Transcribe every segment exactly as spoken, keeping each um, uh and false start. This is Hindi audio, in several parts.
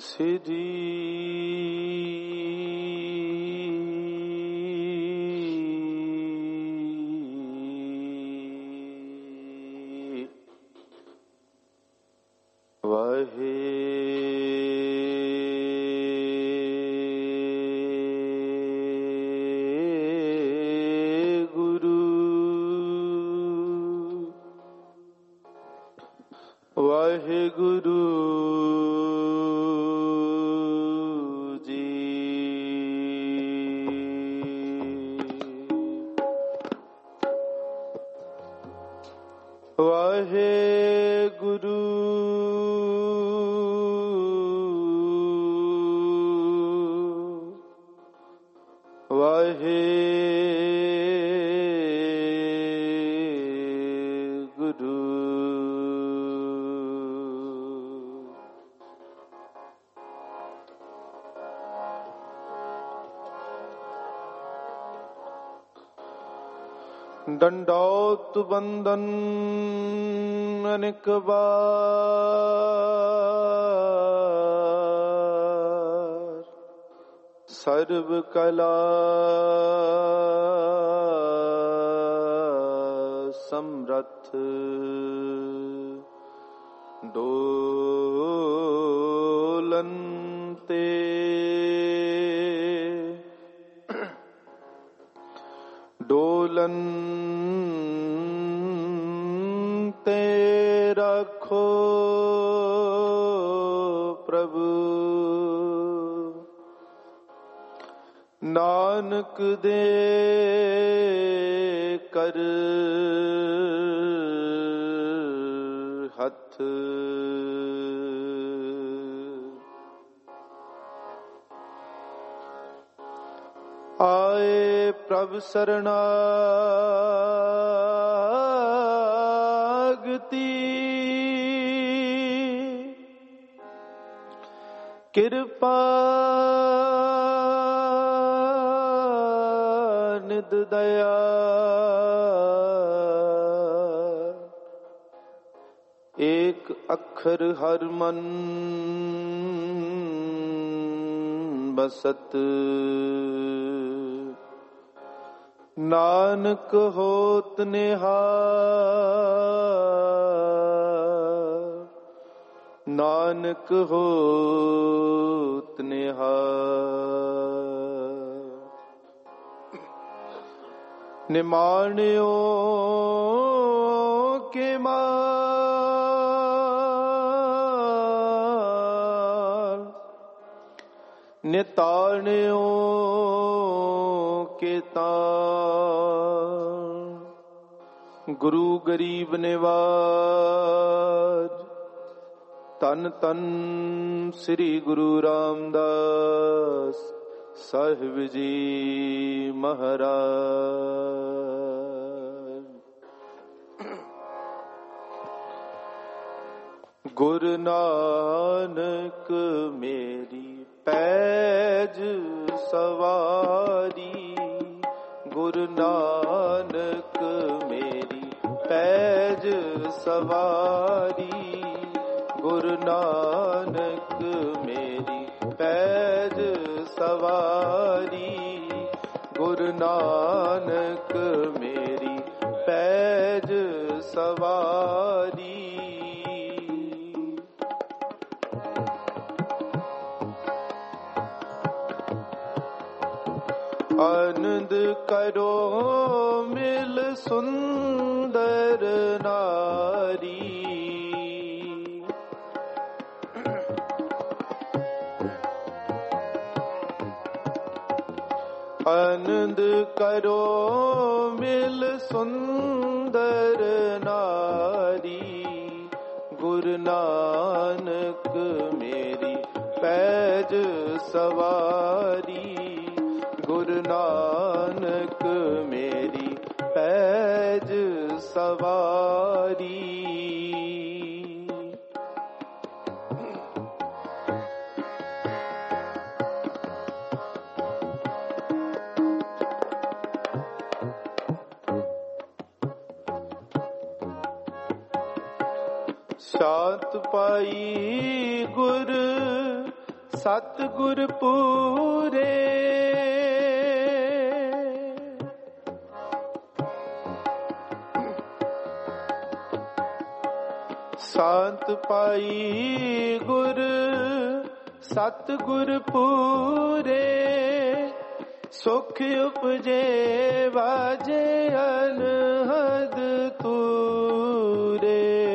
सिद्धि वाहे गुरु वाहे गुरु वाहे गुरु वाहे गुरु दंडौत बंदन अनेक बार सर्व कला समरथ डोलनते डोलन ते रखो प्रभु नानक दे कर हथ आए प्रभ शरणागति कृपा निध दया एक अक्षर हर मन बसत नानक होत निहार नानक होत निहार निमाणियों के माल निताणियों के तान गुरु गरीब निवाज तन तन श्री गुरु रामदास साहिब जी महाराज। गुरु नानक मेरी पैज सवारी गुरु नानक मेरी पैज सवारी गुरु नानक मेरी पैज सवारी गुरु नानक मेरी पैज सवारी आनंद करो मिल सुंदर नारी आनंद करो मिल सुंदर नारी गुरु नानक मेरी पैज सवारी गुरु नानक मेरी पैज सवारी सात पाई गुर सतगुर पूरे शांत पाई गुर सतगुर पूरे सुख उपजे वाजे अनहद तूरे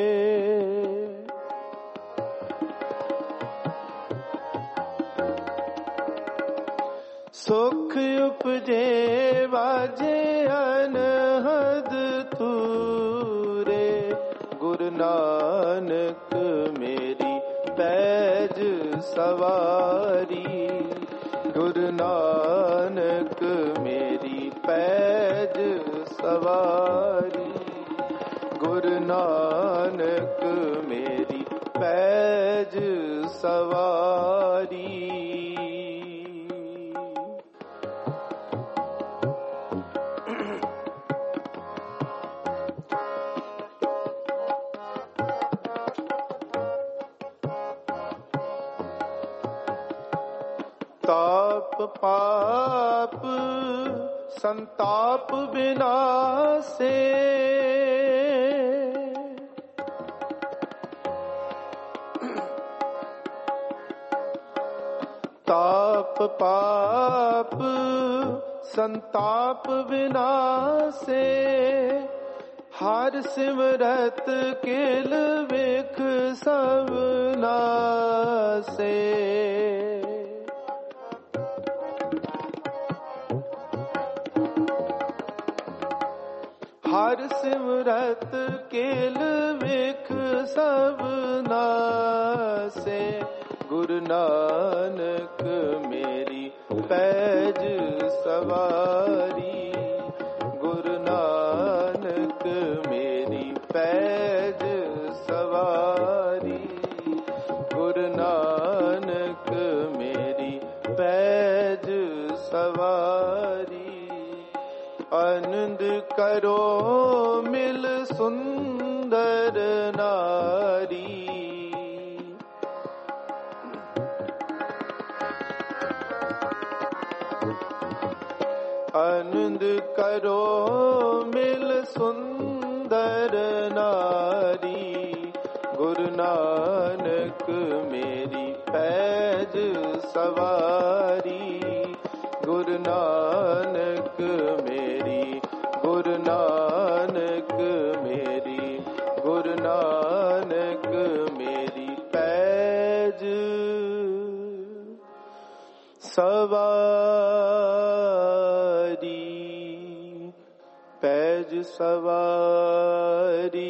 सुख उपजे वाजे अनहद तूरे गुरु नानक मेरी पैज सवारी गुरु नानक मेरी पैज सवारी गुरु नानक मेरी पैज सवारी ताप पाप संताप विनाशे ताप पाप संताप विनाशे हर सिमरत केल विख सब नासे हर सिमरत केल विख सब नासे गुरु नानक मेरी पैज सवारी गुरु नानक मेरी पैज सवारी गुरु नानक मेरी पैज सवारी आनंद करो मिल सुंदर नारी आनंद करो मिल सुंदर नारी गुरु नानक मेरी पैज सवारी गुरु नानक मेरी गुरु नानक मेरी गुरु नानक मेरी पैज सवारी पैज सवारी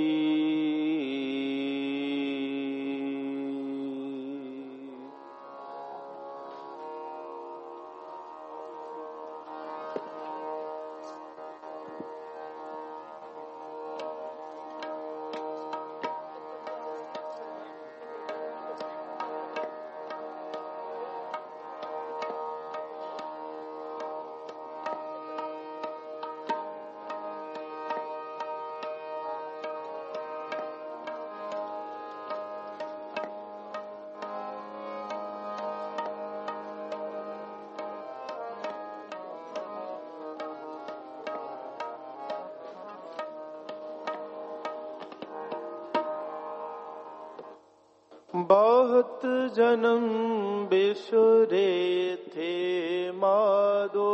बहुत जन्म बिसरे थे मादो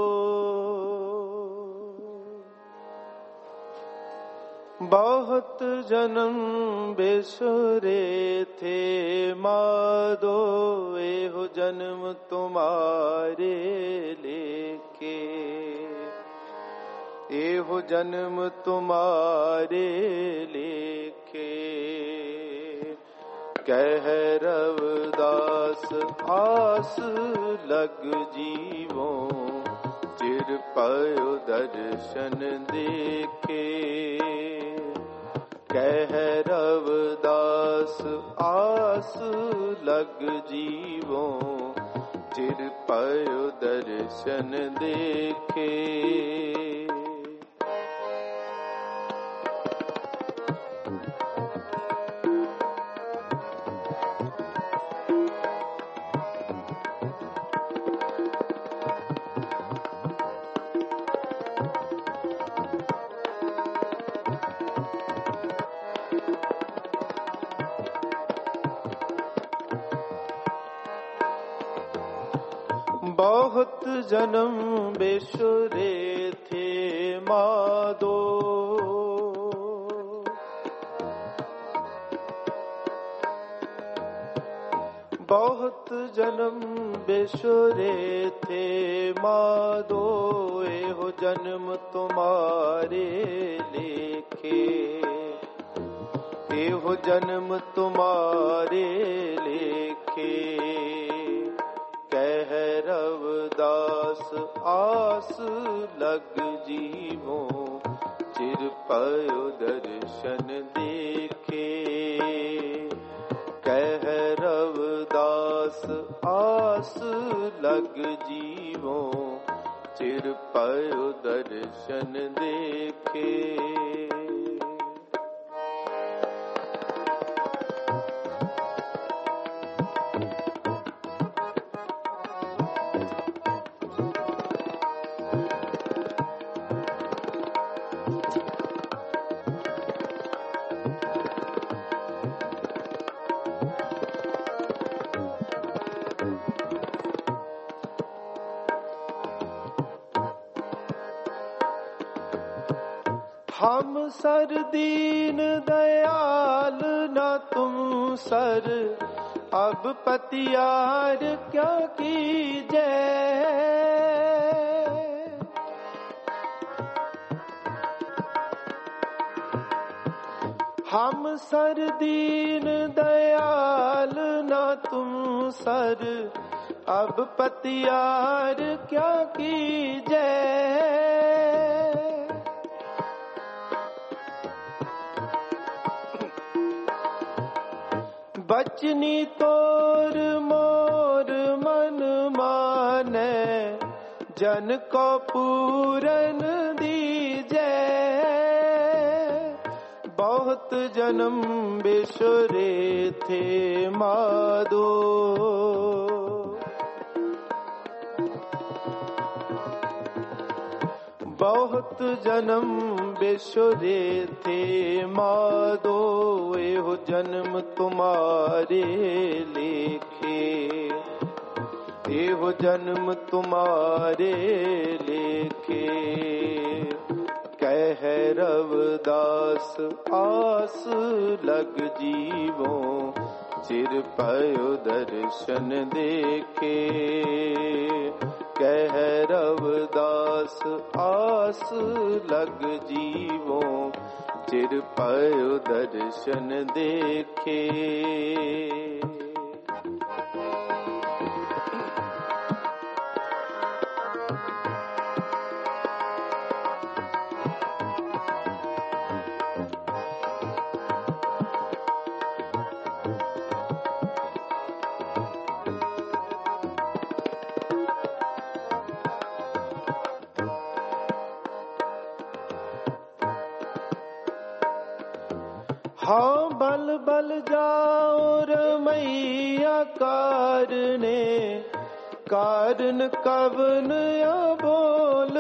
बहुत जन्म बिसरे थे मादो एहो जन्म तुम्हारे लेके एहो जन्म तुम्हारे लेके कह रवदास आस लग जीवो चिर पयो दर्शन देखे कह रवदास आस लग जीवो चिर पयो दर्शन देखे बहुत जन्म बेसुरे थे माधो, बहुत जन्म बेसुरे थे माधो, एहो जन्म तुम्हारे लेखे, एहो जन्म तुम्हारे लेखे। कह रविदास आस लग जीवो, चिर पयो दर्शन देखे। कह रविदास आस लग जीवो, चिर पयो दर्शन देखे। हम सर दीन दयाल न तुम सर, अब पतियार क्या कीजे। हम सर दीन दयाल न तुम सर, अब पतियार क्या कीजे। बचनी तोर मोर मन माने, जन को पूरन दीजे। बहुत जन्म बेसुरे थे माधो, बहुत जन्म बेसुरे थे माधो, एहो जन्म तुम्हारे लेखे, एहो जन्म तुम्हारे लेखे। कह रविदास आस लग जीवो, चिर पयो दर्शन देखे। कह रविदास आस लग जीवो, चिर पयो दर्शन देखे। हाँ बल बल जाओ रमैया कारने, कारण कवन या बोल।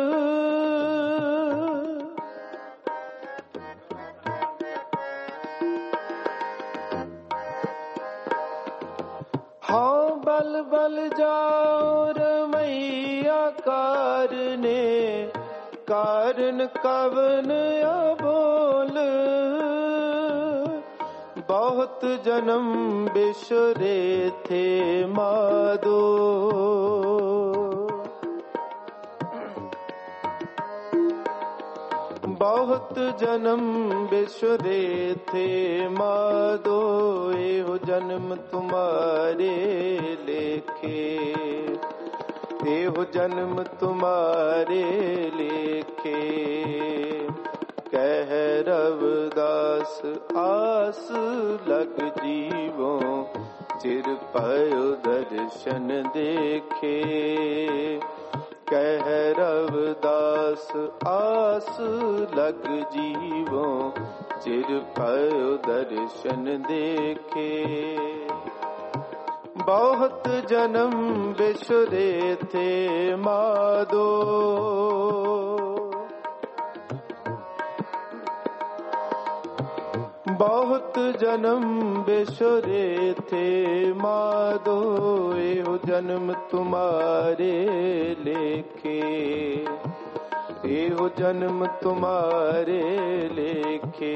हाँ बल बल जाओ रमैया कारने, कारण कवन या बोल। बहुत जन्म बेसुरे थे माधो, बहुत जन्म बेसुरे थे माधो, एहो जन्म तुम्हारे लेखे, एहो जन्म तुम्हारे लेखे। कह रविदास आस लग जीवो, चिर पयो दर्शन देखे। कह रविदास आस लग जीवो, चिर पयो दर्शन देखे। बहुत जन्म बेसुरे थे माधो, बहुत जन्म बिसुरे थे माधो, एहो जन्म तुम्हारे लेखे, एहो जन्म तुम्हारे लेखे।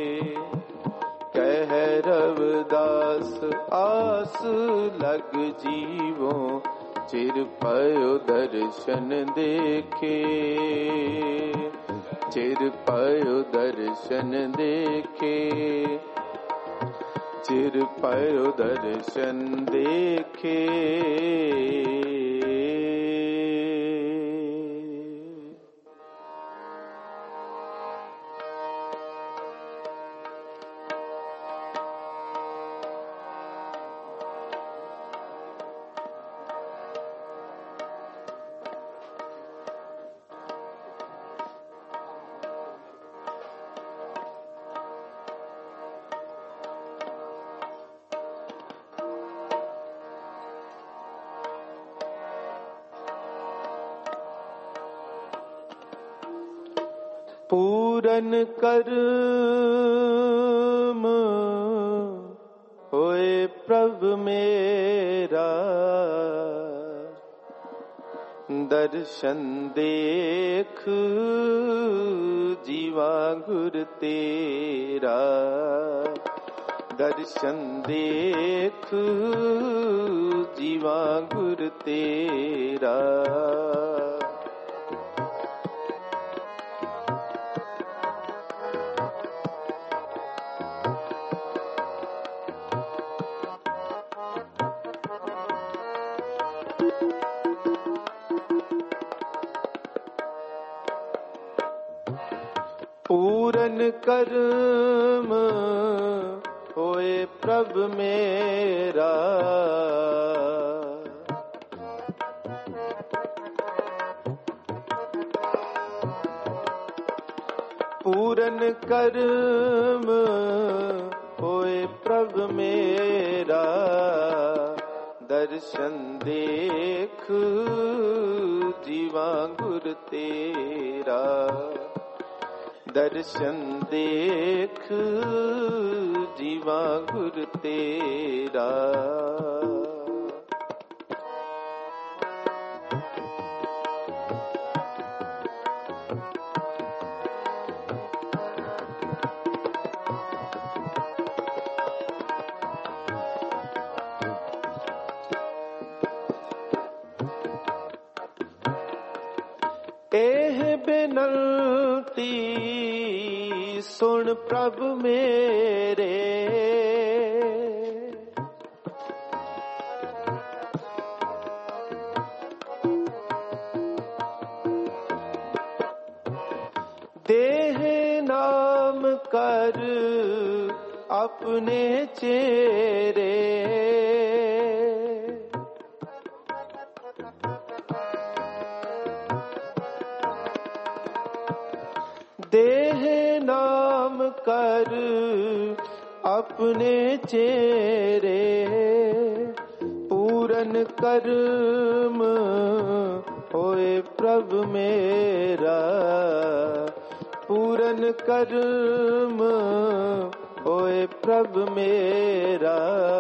कह रविदास आस लग जीवो, चिर पयो दर्शन देखे, चिर पयो दर्शन देखे, चिर पयो दर्शन देखे। पूरन कर्म होए प्रभु मेरा, दर्शन देख जीवा गुर तेरा, दर्शन देख जीवा गुर तेरा। पूरन कर्म होए प्रभु मेरा, पूरन कर्म होए प्रभु मेरा, दर्शन देख जीवा गुर तेरा, दर्शन देख जीवा गुर तेरा। एह बेनती सुन प्रभु मेरे, देह नाम कर अपने चेरे, देह नाम कर अपने चेरे, पूरन कर्म होए प्रभु मेरा, पूरन कर्म होए प्रभु मेरा,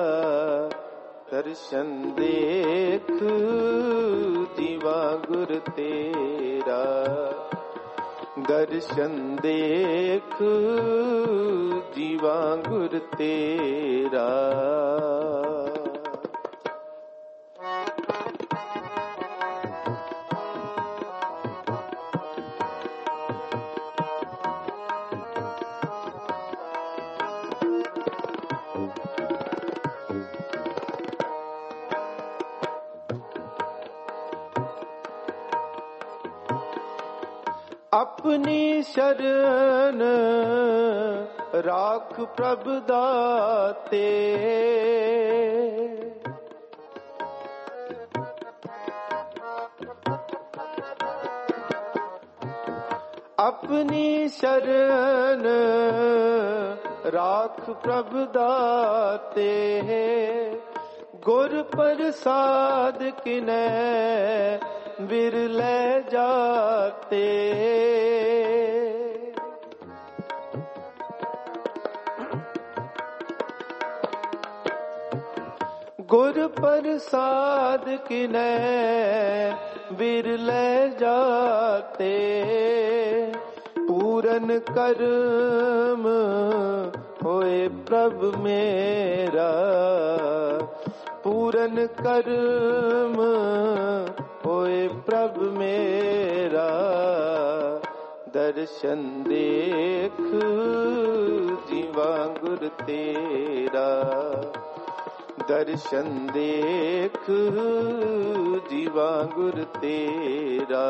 दर्शन देख जीवा गुर तेरा, दर्शन देख जीवा गुर तेरा। अपनी शरण राख प्रभु दाते, अपनी शरण राख प्रभु दाते, गुर प्रसाद किनै बिरले जाते, ਗੁਰ ਪ੍ਰਸਾਦ ਕਿਨੈ ਬਿਰਲੇ ਜਾਤੇ, ਪੂਰਨ ਕਰਮ ਹੋਏ ਪ੍ਰਭ ਮੇਰਾ, ਪੂਰਨ ਕਰਮ ਹੋਏ ਪ੍ਰਭ ਮੇਰਾ। ਦਰਸ਼ਨ ਦੇਖ ਜੀਵਾ ਗੁਰ ਤੇਰਾ, ਦਰਸ਼ਨ ਦੇਖ ਜੀਵਾ ਗੁਰ ਤੇਰਾ।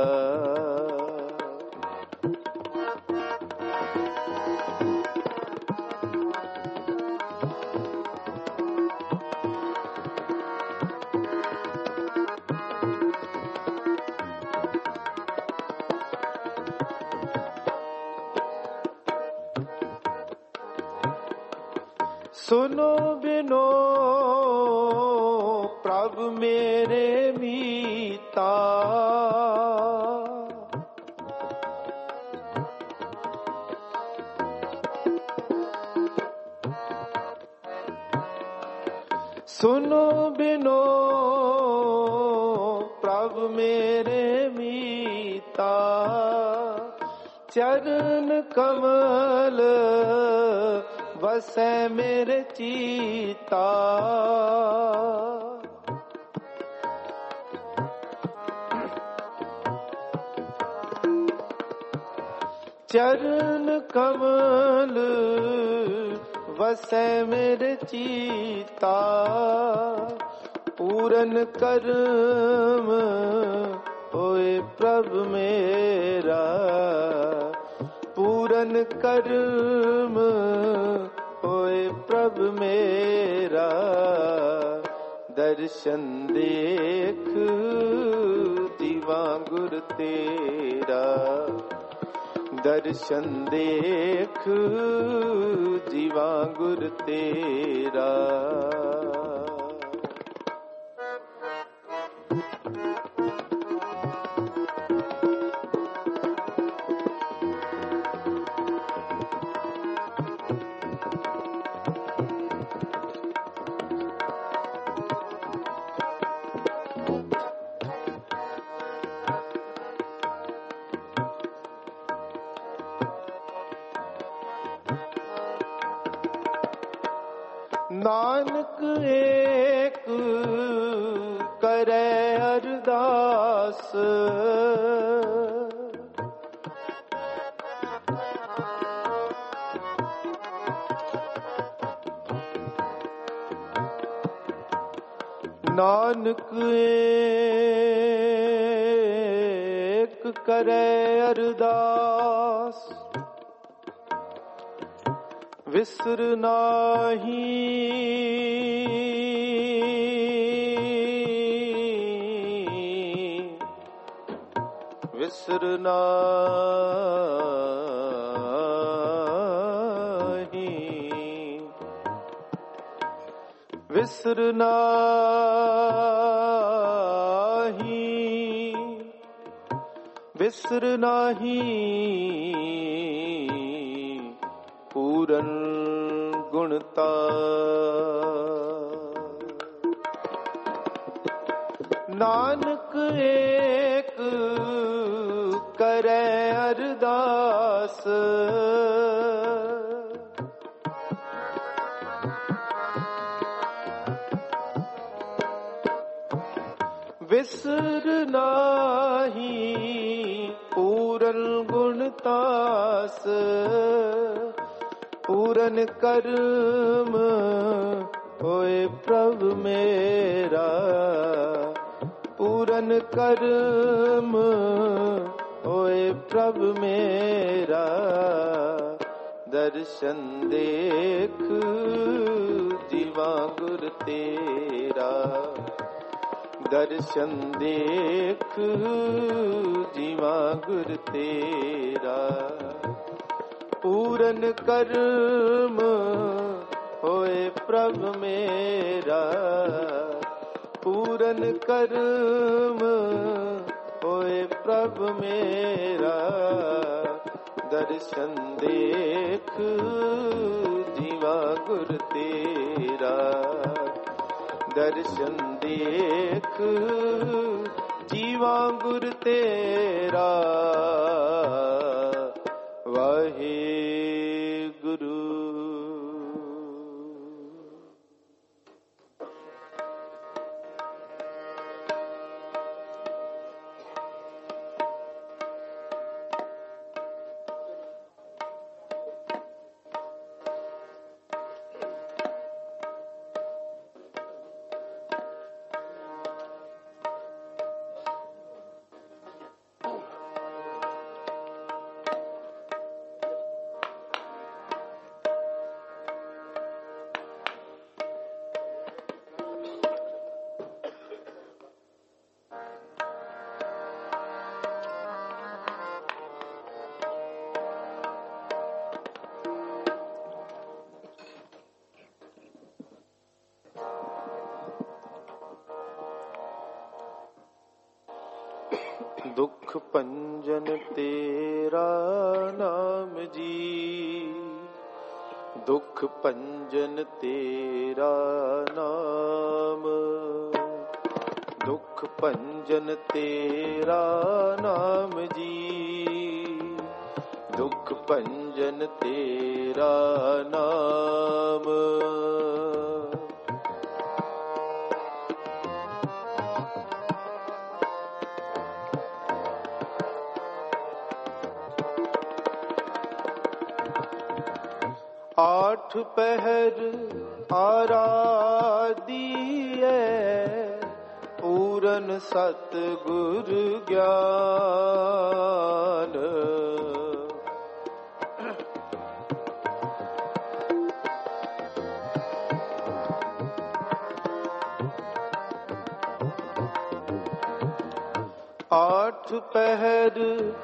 ਸੁਨੋ ਬਿਨੋ ਪ੍ਰਭ ਮੇਰੇ ਮੀਤਾ, ਸੁਨੋ ਬਿਨੋ ਪ੍ਰਭ ਮੇਰੇ ਮੀਤਾ, ਚਰਨ ਕਮਲ ਵਸੈ ਮੇਰੇ ਚੀਤਾ। ਚਰਨ ਕਮਲ ਵਸੈ ਮੇਰੇ ਚੀਤਾ, ਪੂਰਨ ਕਰਮ ਹੋਏ ਪ੍ਰਭ ਮੇਰਾ, ਪੂਰਨ ਕਰਮ ਹੋਏ ਪ੍ਰਭ ਮੇਰਾ। ਦਰਸ਼ਨ ਦੇਖ ਜੀਵਾ ਗੁਰ ਤੇਰਾ, ਦਰਸ਼ਨ ਦੇਖ ਜੀਵਾ ਗੁਰ ਤੇਰਾ। ਨਾਨਕ ਏਕ ਕਰੈ ਅਰਦਾਸ, ਨਾਨਕ ਏਕ ਕਰੈ ਅਰਦਾਸ, ਵਿਸਰ ਨਾਹੀ ਵਿਸਰ ਨਾਹੀ ਵਿਸਰ ਨਾਹੀ ਵਿਸਰ ਨਾਹੀ ਪੂਰਨ ਗੁਣਤਾ। ਨਾਨਕ ਏਕ ਕਰੈ ਅਰਦਾਸ, ਵਿਸਰ ਨਾਹੀ ਪੂਰਨ ਗੁਣਤਾਸ, ਪੂਰਨ ਕਰਮ ਹੋਏ ਪ੍ਰਭ ਮੇਰਾ, ਪੂਰਨ ਕਰਮ ਹੋਏ ਪ੍ਰਭ ਮੇਰਾ। ਦਰਸ਼ਨ ਦੇਖ ਜੀਵਾ ਗੁਰ ਤੇਰਾ, ਦਰਸ਼ਨ ਦੇਖ ਜੀਵਾ ਗੁਰ ਤੇਰਾ। ਪੂਰਨ ਕਰਮ ਹੋਏ ਪ੍ਰਭ ਮੇਰਾ, ਪੂਰਨ ਕਰਮ ਹੋਏ ਪ੍ਰਭ ਮੇਰਾ। ਦਰਸ਼ਨ ਦੇਖ ਜੀਵਾ ਗੁਰ ਤੇਰਾ, दर्शन देख जीवा गुर तेरा वाहे गुरु। दुख पंजन तेरा नाम जी, दुख पंजन तेरा नाम, दुख पंजन तेरा नाम जी, दुख पंजन तेरा नाम। आठ पहर आराधिए पूरन सतगुर ज्ञान। आठ पहर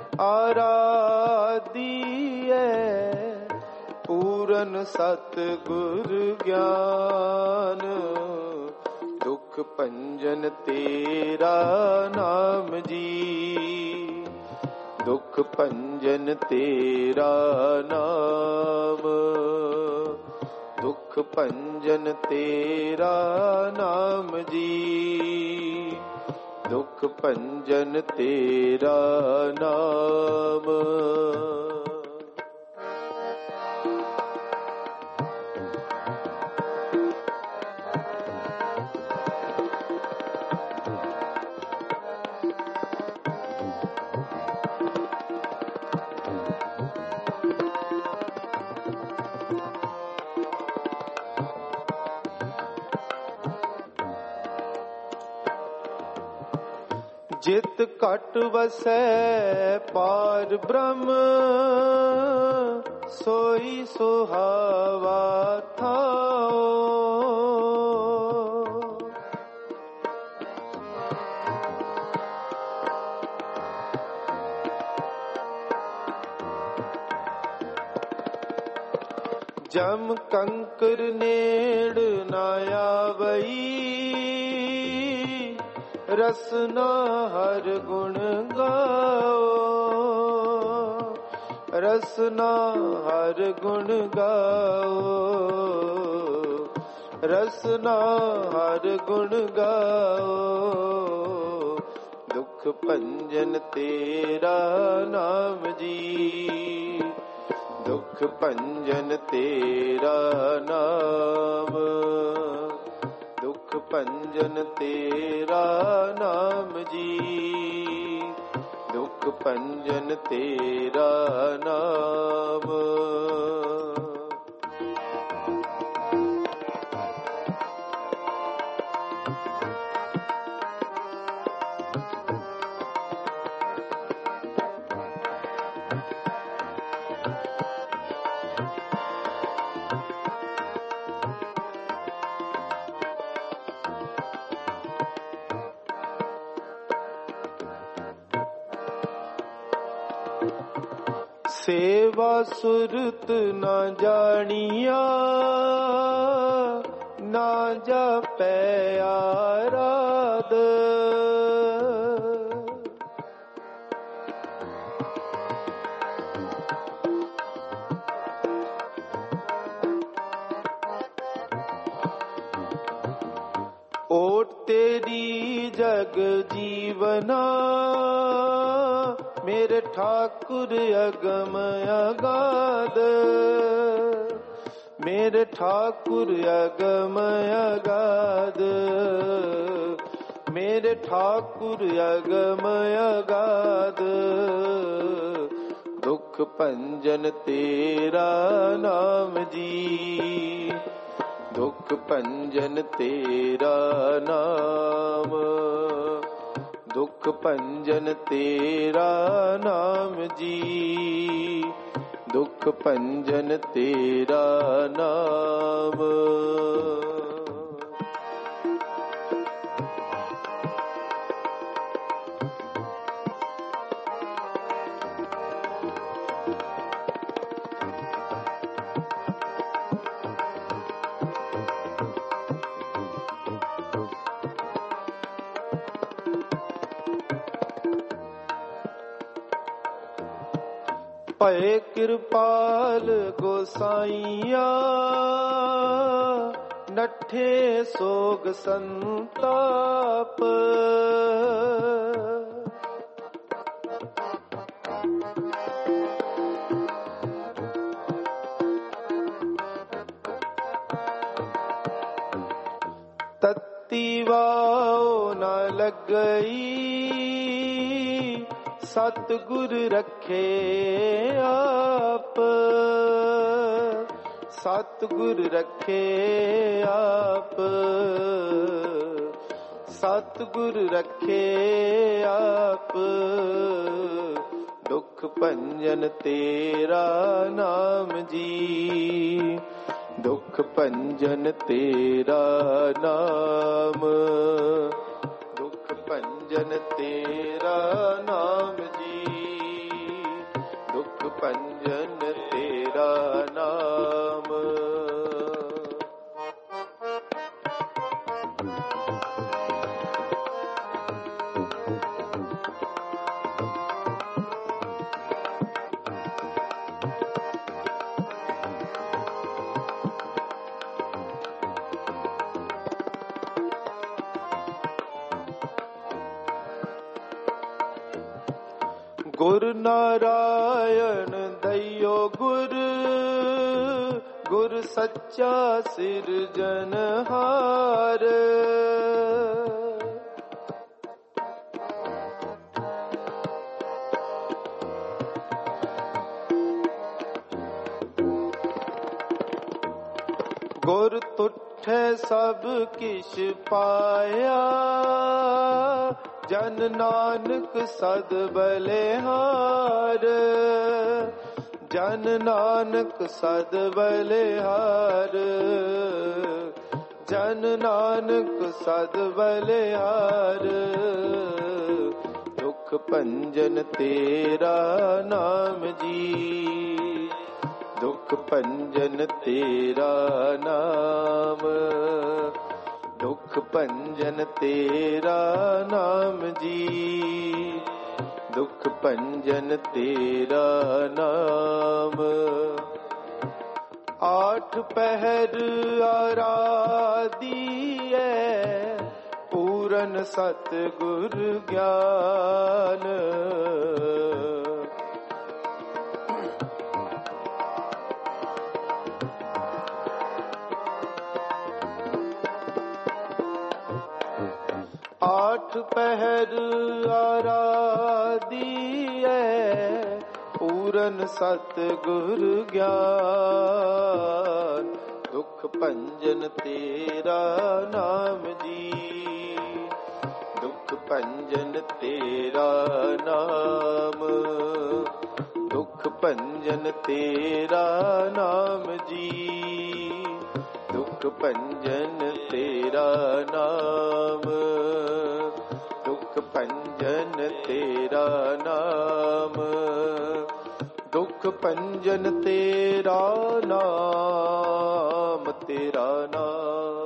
आराधिए पूरन सतगुर ज्ञान। दुख पंजन तेरा नाम जी, दुख पंजन तेरा नाम, दुख पंजन तेरा नाम जी, दुख पंजन तेरा नाम। जित कट वसै पार ब्रह्म, सोई सुहावा थाओ। जम कंकर नेड़ न आवई, रसना हर गुण गाओ, रसना हर गुण गाओ, रसना हर गुण गाओ। दुख पंजन तेरा नाम जी, दुख पंजन तेरा नाम, दुख पंजन तेरा नाम जी, दुख पंजन तेरा नाम। सेवा सुरत न जानिया, ना जापै आराध। जग जीवना, मेरे ठाकुर अगम अगाध, मेरे ठाकुर अगम अगाध, मेरे ठाकुर अगम अगाध। दुख भंजन तेरा नाम जी, दुख भंजन तेरा नाम, दुख भंजन तेरा नाम जी, दुख भंजन तेरा नाम। भय कृपाल गोसाइया, नठे सोग संताप, तत्ती वाओ न लग गई, सतगुर रखे आप, सतगुर रखे आप, सतगुर रखे आप। दुख भंजन तेरा नाम जी, दुख भंजन तेरा नाम, दुख भंजन तेरा नाम जी, दुख भंजन तेरा नाम। गुर नारायण दयो गुर, गुर सच्चा सिरजनहार। गुर तुठे सब किश पाया, जन नानक सद बलिहार, जन नानक सद बलिहार, जन नानक सद बलिहार। दुख भंजन तेरा नाम जी, दुख भंजन तेरा नाम, दुख भंजन तेरा नाम जी, दुख भंजन तेरा नाम। आठ पहर आराधिए, पूरन सतगुर ज्ञान। आठ पहर आराधिए, पूरन सतगुर ज्ञान। दुख भंजन तेरा नाम जी, दुख भंजन तेरा नाम, दुख भंजन तेरा नाम जी, दुख भंजन तेरा नाम, दुख भंजन तेरा नाम, दुख भंजन तेरा नाम, तेरा नाम।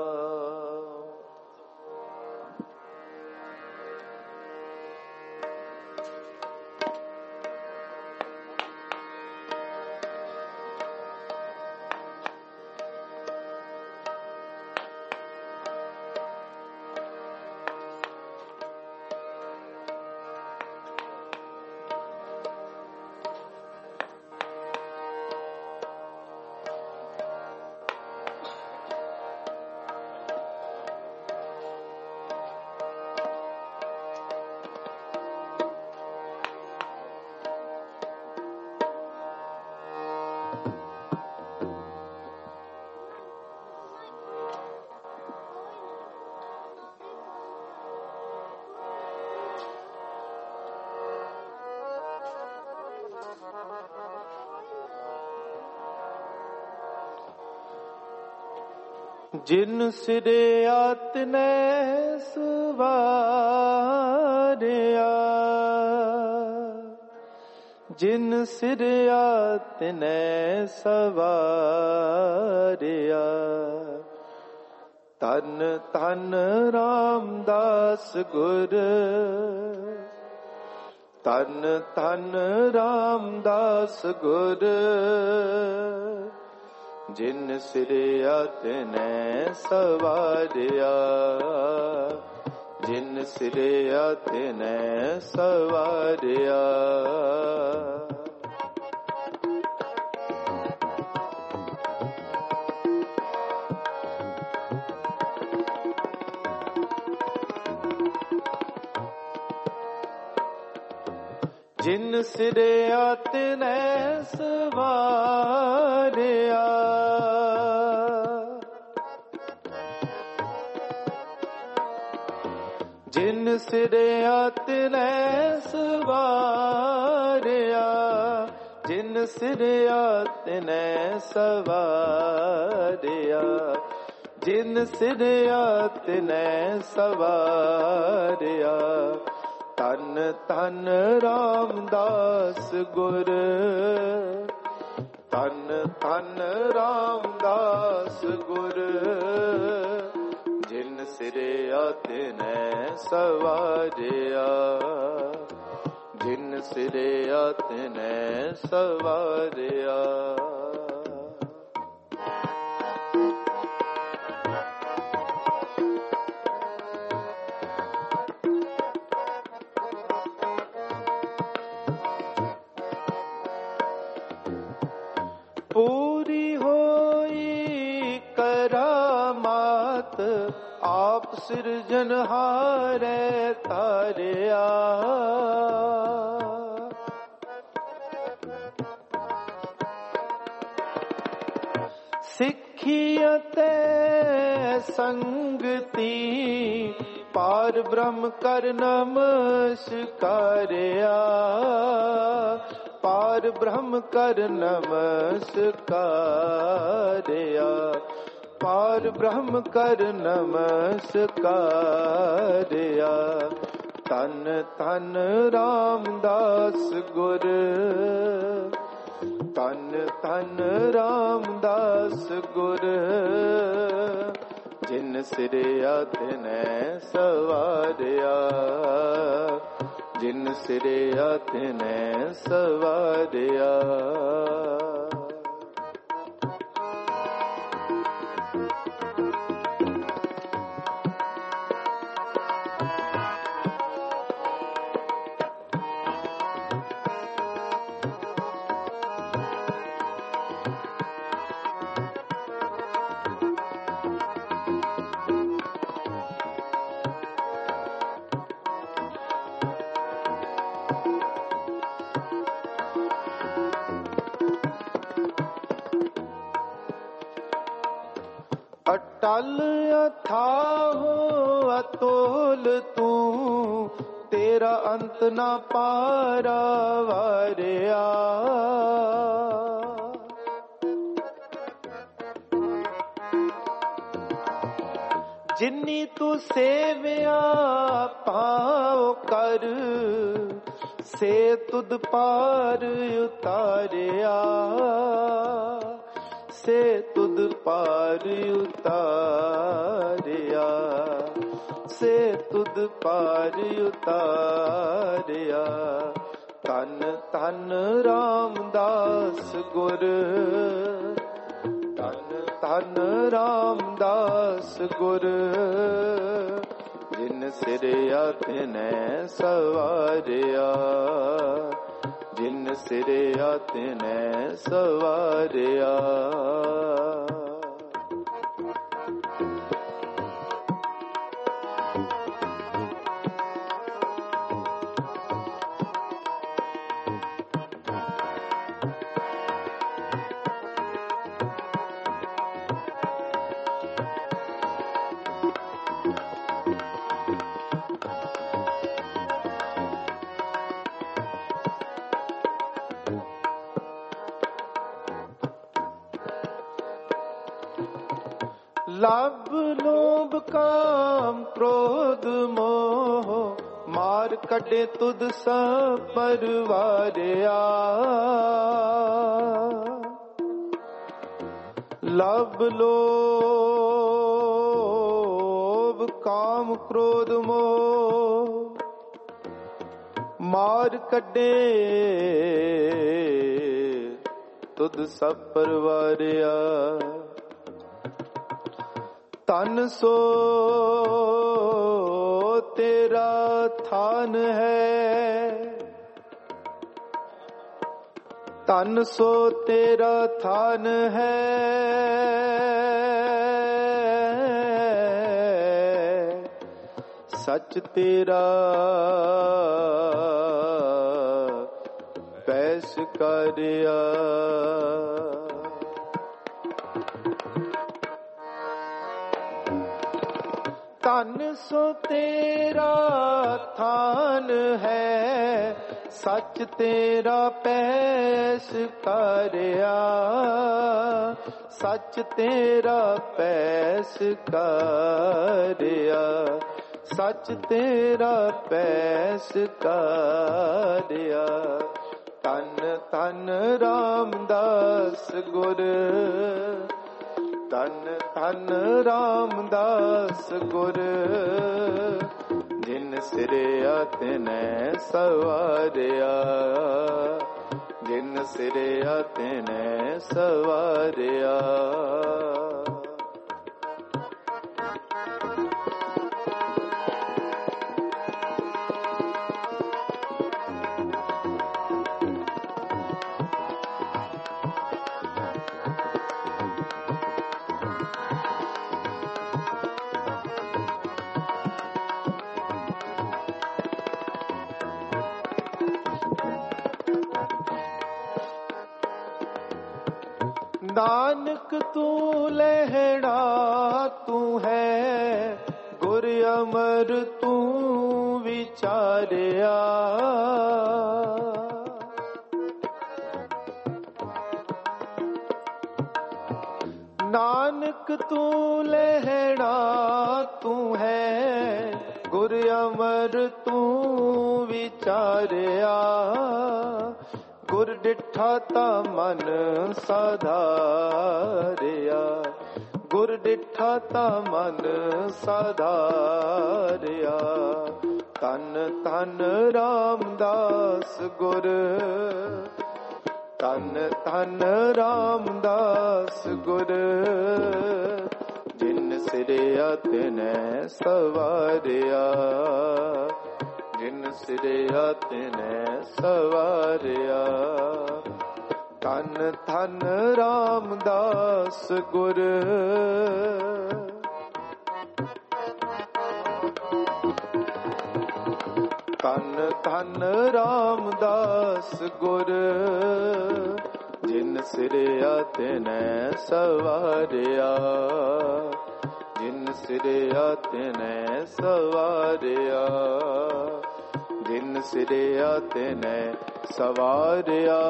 ਜਿਨ ਸਿਰਿਆ ਤਿਨੈ ਸਵਾਰਿਆ, ਜਿਨ ਸਿਰਿਆ ਤਿਨੈ ਸਵਾਰਿਆ। ਧੰਨ ਧੰਨ ਰਾਮਦਾਸ ਗੁਰ, ਧੰਨ ਧੰਨ ਰਾਮਦਾਸ ਗੁਰ। ਜਿਨ ਸਿਰਿਆ ਤਿਨੈ ਸਵਾਰਿਆ, ਜਿਨ ਸਿਰਿਆ ਤਿਨੈ ਸਵਾਰਿਆ। ਜਿਨ ਸਿਰਿਆ ਤਿਨੈ ਸਵਾਰਿਆ, ਜਿਨ ਸਿਰਿਆ ਤਿਨੈ ਸਵਾਰਿਆ, ਜਿਨ ਸਿਰਿਆ ਤਿਨੈ ਸਵਾਰਿਆ, ਜਿਨ ਸਿਰਿਆ ਤਿਨੈ ਸਵਾਰਿਆ। ਧੰਨ ਧੰਨ ਰਾਮਦਾਸ ਗੁਰ, ਧੰਨ ਧੰਨ ਰਾਮਦਾਸ ਗੁਰ। ਜਿਨ ਸਿਰਿਆ ਤਿਨੈ ਸਵਾਰਿਆ, ਜਿਨ ਸਿਰਿਆ ਤਿਨੈ ਸਵਾਰਿਆ। ਪੂਰੀ ਹੋਈ ਕਰਾਮਾਤ, ਆਪ ਸਿਰਜਨਹਾਰੈ ਧਾਰਿਆ। ਸਿੱਖੀ ਅਤੇ ਸੰਗਤੀ, ਪਾਰ ਬ੍ਰਹਮ ਕਰ ਨਮਸਕਾਰਿਆ, ਪਾਰ ਬ੍ਰਹਮ ਕਰ ਨਮਸਕਾਰਿਆ, ਪਾਰ ਬ੍ਰਹਮ ਕਰ ਨਮਸਕਾਰਿਆ। ਧੰਨ ਧੰਨ ਰਾਮਦਾਸ ਗੁਰ, ਧੰਨ ਧੰਨ ਰਾਮਦਾਸ ਗੁਰ। ਜਿਨ ਸਿਰਿਆ ਤਿਨੈ ਸਵਾਰਿਆ, ਜਿਨ ਸਿਰਿਆ ਤਿਨੈ ਸਵਾਰਿਆ। ਅਟਲ ਅਥਾਹੁ ਅਤੁਲ ਤੂੰ, ਤੇਰਾ ਅੰਤ ਨਾ ਪਾਰਾ ਵਾਰਿਆ। ਜਿਨੀ ਤੂੰ ਸੇਵਿਆ ਪਾਉ ਕਰ, ਸੇ ਤੁਧ ਪਾਰ ਉਤਾਰਿਆ, ਸੇ ਤੁਧ ਪਾਰ ਉਤਾਰਿਆ, ਸੇ ਤੁਧ ਪਾਰ ਉਤਾਰਿਆ। ਧੰਨ ਧੰਨ ਰਾਮਦਾਸ ਗੁਰ, ਧੰਨ ਧੰਨ ਰਾਮਦਾਸ ਗੁਰ। ਜਿਨ ਸਿਰਿਆ ਤਿਨੈ ਸਵਾਰਿਆ, ਜਿਨ ਸਿਰਿਆ ਤਿਨੈ ਸਵਾਰਿਆ। लभ लोभ काम क्रोध मोह मार कटे तुद सा परवारिया। लभ लोभ काम क्रोध मोह मार कटे तुद सब परवारिया। तन सो तेरा थान है, तन सो तेरा थान है। सच तेरा पैस कारिया। तन सो तेरा थान है, सच तेरा पैस कारिया। सच तेरा पैस कारिया। सच तेरा पैस कारिया। तन तन रामदास गुर, तन तन रामदास गुर। जिन सिरिया तिनै सवारिया, जिन सिरिया तिनै सवारिया। नानक तू लहड़ा तू है, गुर अमर तू विचारिया। नानक तू लहड़ा तू है, गुर अमर तू विचारिया। गुर डिठा ता मन साधारिया। गुर डिठा ता मन साधारिया। तन तन रामदास गुर, तन तन रामदास गुर। जिन सिरिया तिनै सवारिया, जिन सिरिया तिनै सवारिया। तन तन रामदास गुर। तन तन रामदास गुर। जिन सिरिया तिनै सवारिया, जिन सिरिया तिनै सवारिया। जिन सिरिया तिनै सवारिया।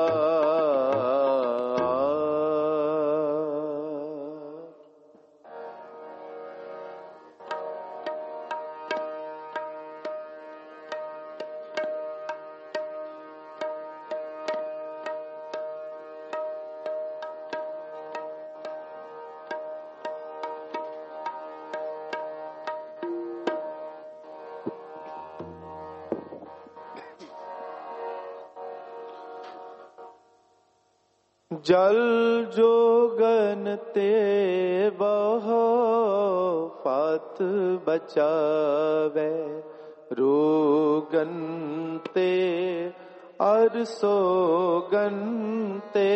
जल जोगन ते बहो फात बचावे, रोगन ते अर सोगन ते।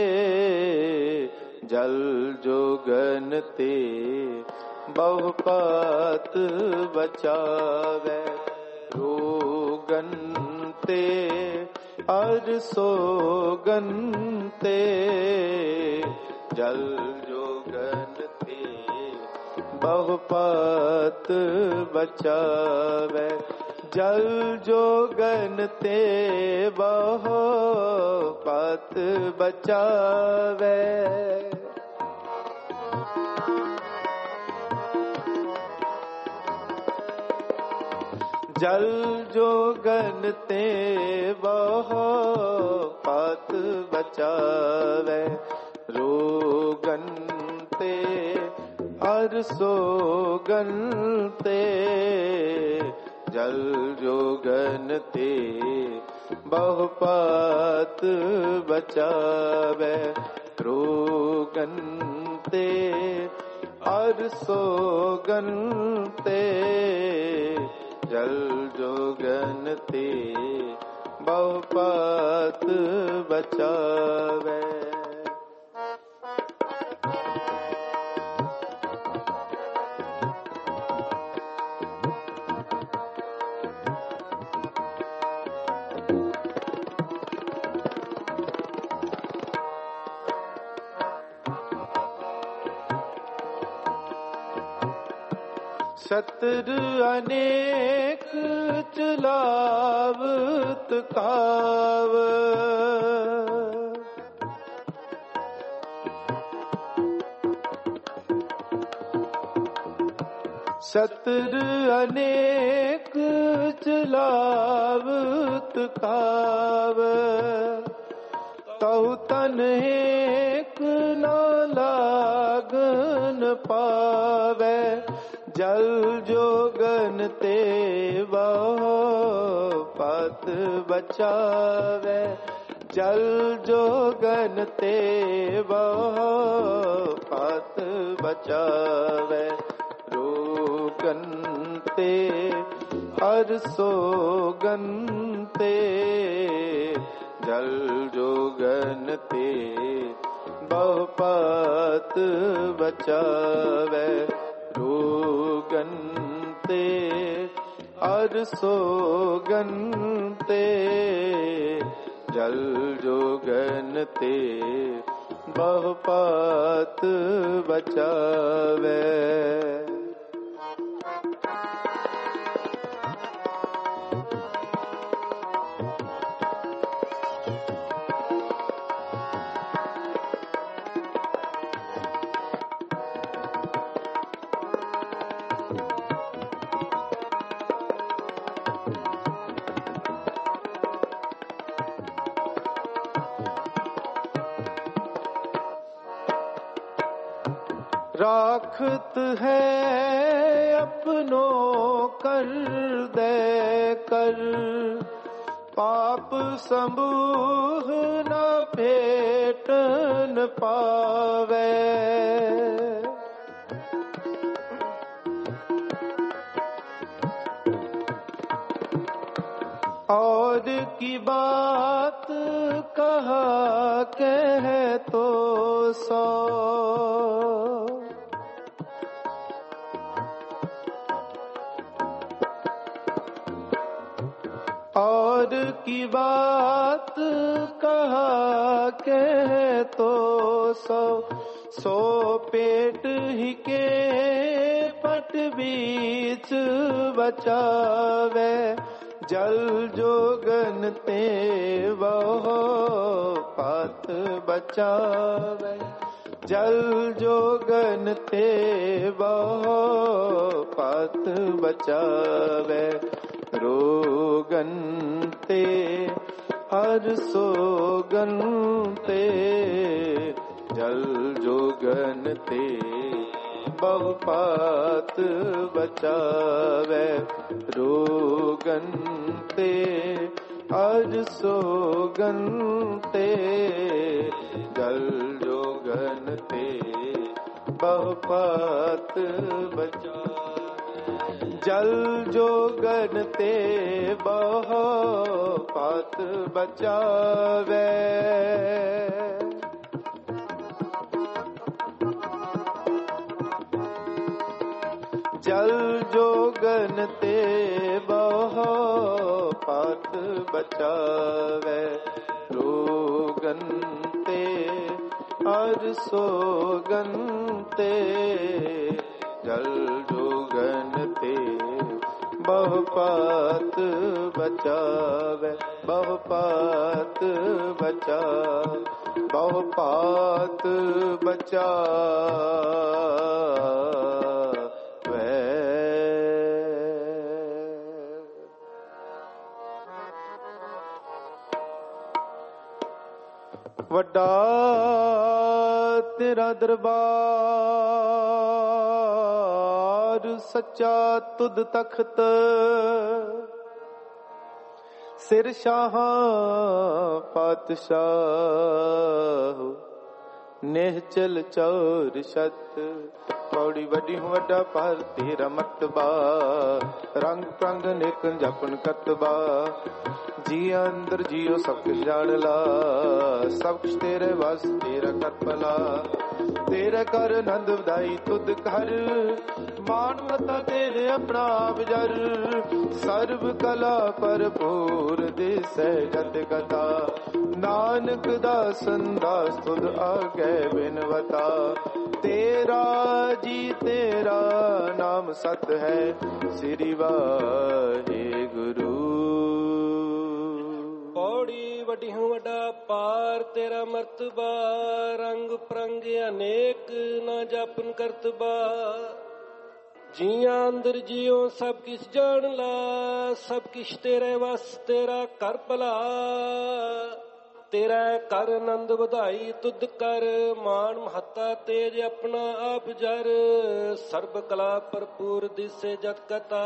जल जोगन ते बहु पात बचावे, रोगन ते अर सोगन ते। जल जोगन ते बहु पात बचावे, जल जोगन ते बहु पात बचावे। जल जोगन ते बहु पात बचावे, रोगन ते हर सोगन ते, जल जोगन ते बहु पात बचावे, रोगन ते हर सोगन ते, जल जोगन ते बहु पात बचावे। शत्रु अनेक चलावत काव, शत्रु अनेक चलावत काव, तहु तन एक न लागन पावे, जल जोगन ते बहु पात बचावे, जल जोगन ते बहु पात बचावे, रोगन ते हर सोगन ते, जल जोगन ते बहु पात बचावे, रोगन ते हर सोगन ते, जल जोगन ते बहु पात बचावे। राखत है अपनों कर दे कर, पाप समूह न भेटन पावे, और की बात कहा कह तो सो, और की बात कहा कह तो सो, सो पेट ही के पट बीच बचावे, जल जोगन ते बहु पात बचावे, जल जोगन ते बहु पात बचावे, रोगन ते हर सोगन ते, जल जोगन ते बहु पात बचावे, रोगन ते हर सोगन ते, जल जोगन ते बहु पात बचावे, जल जोगन ते बहु पात बचावे, जल जोगन ते बहु पात बचावे, रोगन ते हर सोगन ते, जल जोगन ते बहु पात बचावे, बहु पात बचावे, बहु पात बचावे। ਵੱਡਾ ਤੇਰਾ ਦਰਬਾਰ, ਸੱਚਾ ਤੁਧ ਤਖਤ, ਸਿਰ ਸ਼ਾਹਾਂ ਪਾਤਸ਼ਾਹ, ਨਿਹਚਲ ਚੌਰ ਛਤ। ਪੌੜੀ ਵੱਡੀ ਹੂੰ ਵੱਡਾ ਪਰ ਤੇਰਾ ਮਰਤਬਾ, ਰੰਗ ਪ੍ਰੰਗ ਨੇਕ ਜਪਨ ਕਰਤਬਾ। ਜੀ ਅੰਦਰ ਜੀਓ ਸਭ ਕੁਛ ਜਾਣ ਲਾ, ਸਭ ਕੁਛ ਤੇਰੇ ਵਸ ਤੇਰਾ ਕਰ ਭਲਾ। ਤੇਰੇ ਕਰ ਆਨੰਦ ਵਧਾਈ ਤੁਧ ਕਰ, ਮਾਨ ਮਤਾ ਤੇਰੇ ਆਪਣਾ ਬਜਰ। ਸਰਬ ਕਲਾ ਭਰਪੂਰ ਦਿਸੈ ਜਤ ਕਥਾ, ਨਾਨਕ ਦਾਸ ਅੰਦਾਸ ਤੁਧ ਆਗੇ ਬਿਨਵਤਾ। ਤੇਰਾ ਜੀ ਤੇਰਾ ਨਾਮ ਸਤ ਹੈ, ਸ੍ਰੀ ਵਾਹਿਗੁਰੂ। ਪੌੜੀ ਵੱਡੀ ਹੂੰ ਵੱਡਾ ਪਾਰ ਤੇਰਾ ਮਰਤਬਾ, ਰੰਗ ਪ੍ਰੰਗ ਅਨੇਕ ਨਾ ਜਾਪਨ ਕਰਤਬਾ। ਜੀਆਂ ਅੰਦਰ ਜੀਓ ਸਭ ਕਿਛ ਜਾਣ ਲਾ, ਸਭ ਕਿਛ ਤੇਰੇ ਵਸ ਤੇਰਾ ਕਰ ਭਲਾ। ਤੇਰਾ ਕਰ ਆਨੰਦ ਵਧਾਈ ਤੁਧ ਕਰ, ਮਾਨ ਮਹੱਤਾ ਤੇਜ ਆਪਣਾ ਆਪ ਜਰ। ਸਰਬ ਕਲਾ ਭਰਪੂਰ ਦਿਸੇ ਜਤ ਕਥਾ,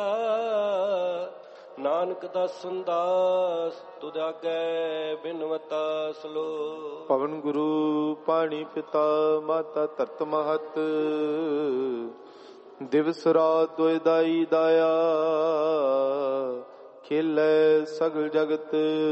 ਨਾਨਕ ਦਾਸ ਦਾਸ ਤੁਧ ਆਗੇ ਬਿਨਵਤਾ। ਸਲੋਕ। ਪਵਨ ਗੁਰੂ ਪਾਣੀ ਪਿਤਾ ਮਾਤਾ ਧਰਤ ਮਹਤ, ਦਿਵਸ ਰਾਤ ਦੁਇ ਦਾਈ ਦਾਇਆ। ਖੇਲੇ ਸਗਲ ਜਗਤ,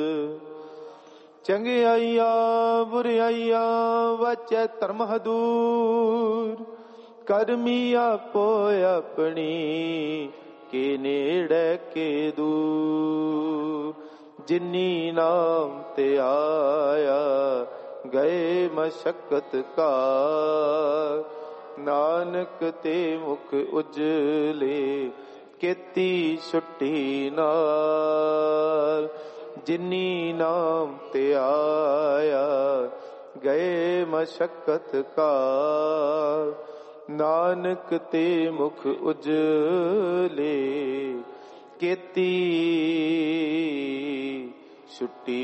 ਚੰਗਿਆਈਆਂ ਬੁਰਿਆਈਆਂ ਵਾਚੈ ਧਰਮ ਹਦੂਰ। ਕਰਮੀ ਆਪੋ ਆਪਣੀ, ਕੇ ਨੇੜੇ ਕੇ ਦੂਰ। ਜਿਨੀ ਨਾਮ ਤੇ ਆਇਆ, ਗਏ ਮਸ਼ਕਤ ਕਾਰ। ਨਾਨਕ ਤੇ ਮੁਖ ਉਜਲੇ, ਕੀਤੀ ਛੁੱਟੀ ਨਾਲ। ਜਿਨੀ ਨਾਮ ਤੇ ਆਇਆ, ਗਏ ਮਸ਼ਕਤ ਕਾਰ। ਨਾਨਕ ਤੇ ਮੁਖ ਉਜਲੇ, ਕੀਤੀ ਛੁੱਟੀ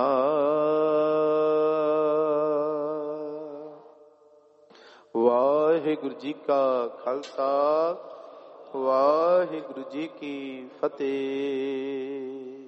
ਨਾਲ। ਵਾਹਿਗੁਰੂ ਜੀ ਕਾ ਖਾਲਸਾ, ਵਾਹਿਗੁਰੂ ਜੀ ਕੀ ਫਤਿਹ।